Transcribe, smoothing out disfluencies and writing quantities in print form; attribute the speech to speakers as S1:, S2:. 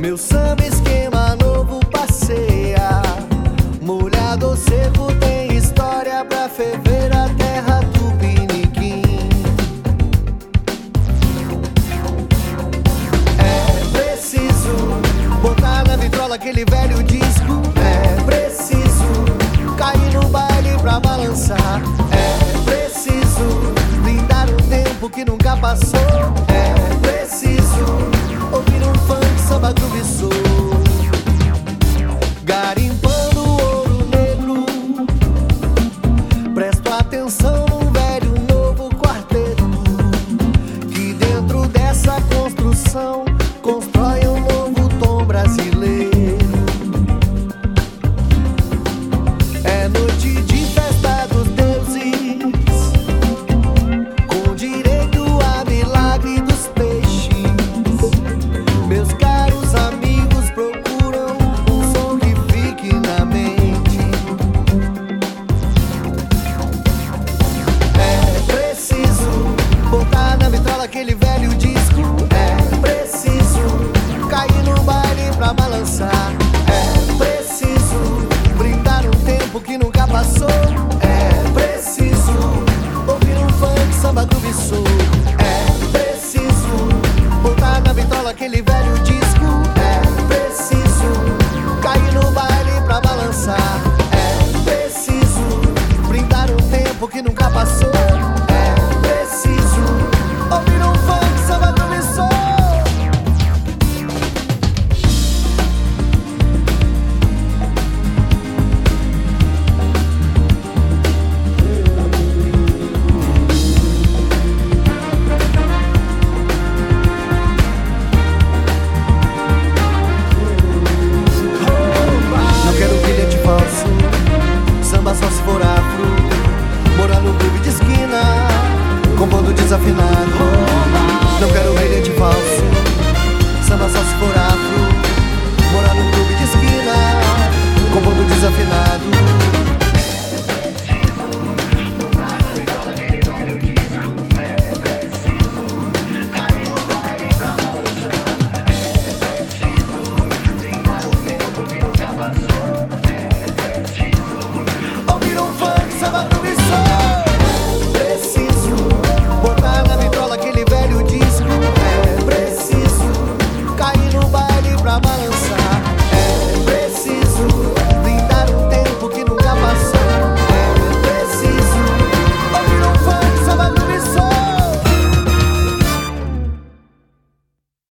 S1: Meu samba esquema novo passeia, molhado ou seco tem história pra ferver a terra do Piniquim. É preciso botar na vitrola aquele velho disco. É preciso cair no baile pra balançar. É preciso brindar um tempo que nunca passou. É preciso ouvir um funk, samba, groove, soul. Garimpando ouro negro, presto atenção num velho novo quarteto, que dentro dessa construção constrói um novo tom brasileiro. É noite de festa dos deuses, com direito a milagre dos peixes. Meus caros amigos procuram um som que fique na mente. É preciso botar na vitrola aquele velho disco. É preciso cair no baile pra balançar. É preciso brindar um tempo que nunca passou. É preciso ouvir um funk, samba, groove, soul. É preciso botar na vitrola aquele velho disco.